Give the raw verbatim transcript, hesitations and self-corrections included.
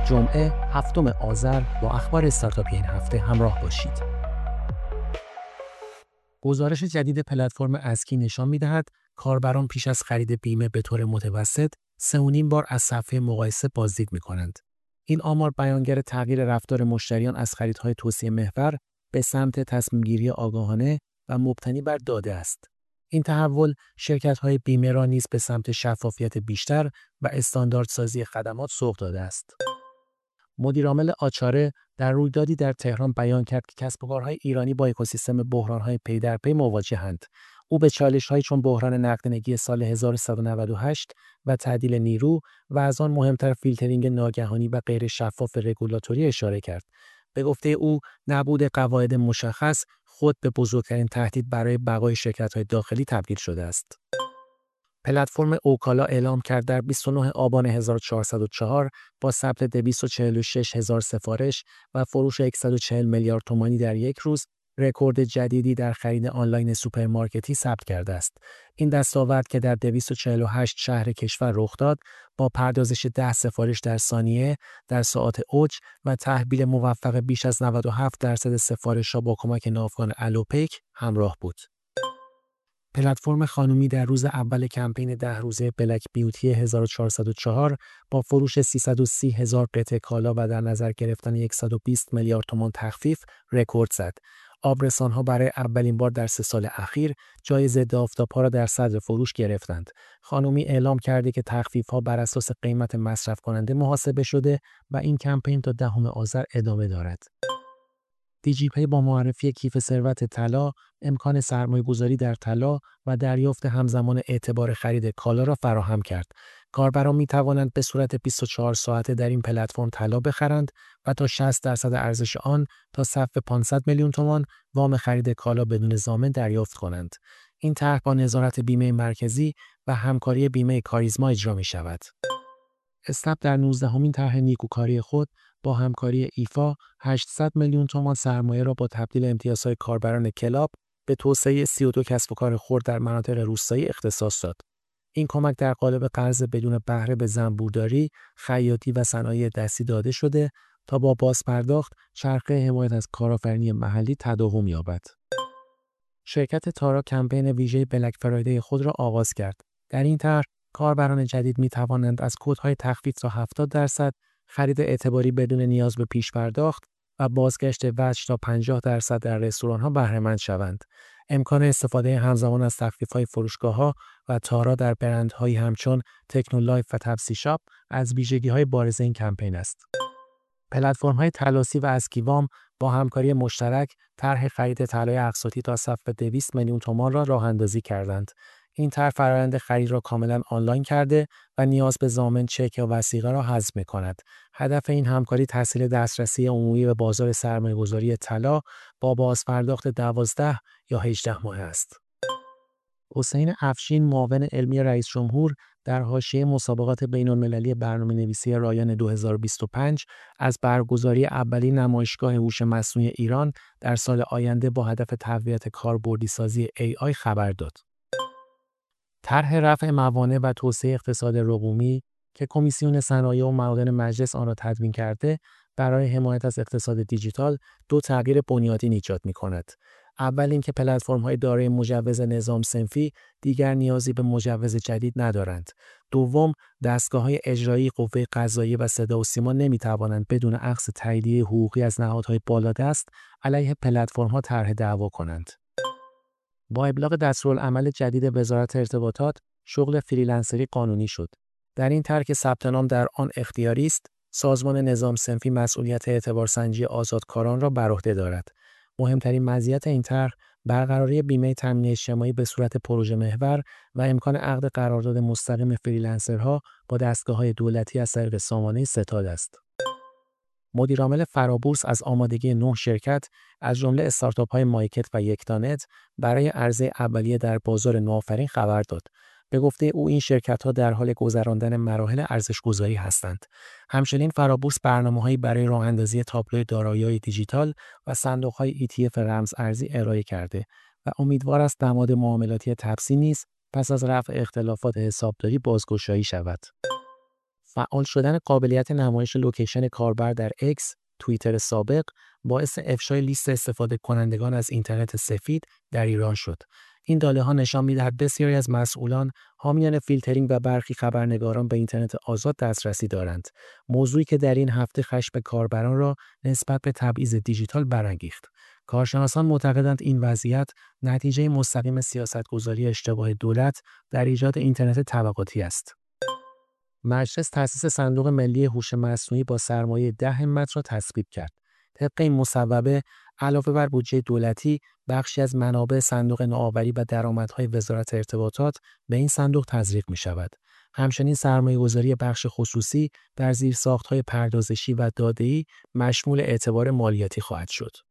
جمعه هفتم آذر با اخبار استارتاپی این هفته همراه باشید. گزارش جدید پلتفرم اسکی نشان می‌دهد کاربران پیش از خرید بیمه به طور متوسط سه و نیم بار از صفحه مقایسه بازدید می‌کنند. این آمار بیانگر تغییر رفتار مشتریان از خریدهای توصیه محور به سمت تصمیم‌گیری آگاهانه و مبتنی بر داده است. این تحول شرکت‌های بیمه را نیز به سمت شفافیت بیشتر و استانداردسازی خدمات سوق داده است. مدیرعامل آچاره در رویدادی در تهران بیان کرد که کسب و کارهای ایرانی با اکوسیستم بحران‌های پی در پی مواجه‌اند. او به چالش‌هایی چون بحران نقدینگی سال هزار و سیصد و نود و هشت و تعدیل نیرو و از آن مهمتر فیلترینگ ناگهانی و غیر شفاف رگولاتوری اشاره کرد. به گفته او، نبود قواعد مشخص خود به بزرگترین تهدید برای بقای شرکت‌های داخلی تبدیل شده است. پلتفرم اوکالا اعلام کرد در بیست و نهم آبان هزار و چهارصد و چهار با ثبت دویست و چهل و شش هزار سفارش و فروش صد و چهل میلیارد تومانی در یک روز، رکورد جدیدی در خرید آنلاین سوپرمارکتی ثبت کرده است. این دستاورد که در دویست و چهل و هشت شهر کشور رخ داد، با پردازش ده سفارش در ثانیه در ساعات اوج و تحویل موفق بیش از نود و هفت درصد سفارش‌ها با کمک ناوگان الوپیک همراه بود. پلتفرم خانومی در روز اول کمپین ده روزه بلک بیوتی هزار و چهارصد و چهار با فروش سیصد و سی هزار قطعه کالا و در نظر گرفتن صد و بیست میلیارد تومان تخفیف رکورد زد. آبرسان‌ها برای اولین بار در سه سال اخیر جای ضد آفتاب‌ها را در صدر فروش گرفتند. خانومی اعلام کرده که تخفیف‌ها بر اساس قیمت مصرف کننده محاسبه شده و این کمپین تا دهم آذر ادامه دارد. دیجیپی با معرفی کیف ثروت طلا، امکان سرمایه‌گذاری در طلا و دریافت همزمان اعتبار خرید کالا را فراهم کرد. کاربران می‌توانند به صورت بیست و چهار ساعته در این پلتفرم طلا بخرند و تا شصت درصد ارزش آن تا سقف پانصد میلیون تومان وام خرید کالا بدون ضامن دریافت کنند. این طرح با نظارت بیمه مرکزی و همکاری بیمه کاریزما اجرا می‌شود. اسنپ در نوزدهمین طرح نیکوکاری خود با همکاری ایفا هشتصد میلیون تومان سرمایه را با تبدیل امتیازهای کاربران کلاب به توسعه سی و دو کسب و کار خرد در مناطق روستایی اختصاص داد. این کمک در قالب قرض بدون بهره به زنبورداری، خیاطی و صنایع دستی داده شده تا با بازپرداخت چرخه حمایت از کارآفرینی محلی تداوم یابد. شرکت تارا کمپین ویژه بلک فرایدی خود را آغاز کرد. در این طرح کاربران جدید می توانند از کدهای تخفیف تا هفتاد درصد، خرید اعتباری بدون نیاز به پیش پرداخت و بازگشت وجه تا پنجاه درصد در رستوران‌ها بهره مند شوند. امکان استفاده همزمان از تخفیف‌های فروشگاه‌ها و تارا در برندهایی همچون تکنولایف و تپسی شاپ از ویژگی‌های بارز این کمپین است. پلتفرم‌های تلاسی و اسکیوام با همکاری مشترک طرح خرید طلای اقساطی تا سقف دویست میلیون تومان را راه‌اندازی کردند. این طرح فرآیند خرید را کاملا آنلاین کرده و نیاز به ضامن، چک یا وثیقه را حذف می‌کند. هدف این همکاری تسهیل دسترسی عمومی به بازار سرمایه‌گذاری طلا با بازپرداخت دوازده یا هجده ماهه است. حسین افشین، معاون علمی رئیس جمهور، در حاشیه مسابقات بین‌المللی برنامه‌نویسی رایان دو هزار و بیست و پنج از برگزاری اولین نمایشگاه هوش مصنوعی ایران در سال آینده با هدف تقویت کاربردی‌سازی ای آی خبر داد. طرح رفع موانع و توسعه اقتصاد رقومی که کمیسیون صنایع و معادن مجلس آن را تدوین کرده، برای حمایت از اقتصاد دیجیتال دو تغییر بنیادین ایجاد می‌کند. اول اینکه پلتفرم‌های دارای مجوز نظام صنفی دیگر نیازی به مجوز جدید ندارند. دوم، دستگاه‌های اجرایی قوه قضاییه و صدا و سیما نمی‌توانند بدون اخذ تاییدیه حقوقی از نهادهای بالادست علیه پلتفرم‌ها طرح دعوا کنند. با ابلاغ دستورالعمل جدید وزارت ارتباطات، شغل فریلنسری قانونی شد. در این طرح که ثبت نام در آن اختیاری است، سازمان نظام صنفی مسئولیت اعتبارسنجی آزادکاران را بر عهده دارد. مهمترین مزیت این طرح برقراری بیمه تامین اجتماعی به صورت پروژه محور و امکان عقد قرارداد مستقیم فریلنسرها با دستگاه‌های دولتی از طریق سامانه ستاد است. مدیرعامل فرابورس از آمادگی نه شرکت از جمله استارتاپ‌های مایکت و یکتانت برای عرضه اولیه در بازار نوآفرین خبر داد. به گفته او این شرکت‌ها در حال گذراندن مراحل ارزش‌گذاری هستند. همچنین فرابورس برنامه‌هایی برای راه‌اندازی تابلو دارایی‌های دیجیتال و صندوق‌های ای تی اف رمز ارزی ارائه کرده و امیدوار است نماد معاملاتی تپسی نیز پس از رفع اختلافات حسابداری بازگشایی شود. فعال شدن قابلیت نمایش لوکیشن کاربر در اکس، توییتر سابق، باعث افشای لیست استفاده کنندگان از اینترنت سفید در ایران شد. این داله‌ها نشان می‌دهد بسیاری از مسئولان، حامیان فیلترینگ و برخی خبرنگاران به اینترنت آزاد دسترسی دارند. موضوعی که در این هفته خشم کاربران را نسبت به تبعیض دیجیتال برانگیخت. کارشناسان معتقدند این وضعیت نتیجه مستقیم سیاست‌گذاری اشتباه دولت در ایجاد اینترنت طبقاتی است. مجلس تأسیس صندوق ملی هوش مصنوعی با سرمایه ده همت را تصویب کرد. طبق این مصوبه، علاوه بر بودجه دولتی، بخشی از منابع صندوق نوآوری و درآمدهای وزارت ارتباطات به این صندوق تزریق می شود. همچنین سرمایه‌گذاری بخش خصوصی در زیرساخت‌های پردازشی و داده‌ای مشمول اعتبار مالیاتی خواهد شد.